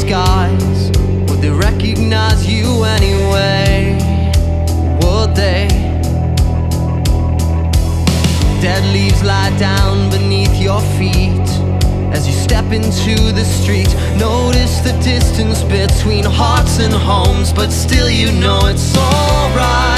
skies, would they recognize you anyway? Would they? Dead leaves lie down beneath your feet as you step into the street. Notice the distance between hearts and homes, but still you know it's alright.